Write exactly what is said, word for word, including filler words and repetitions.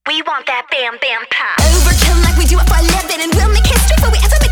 We want that bam bam pop. Overkill like we do it for a living, and we'll make history before we ever make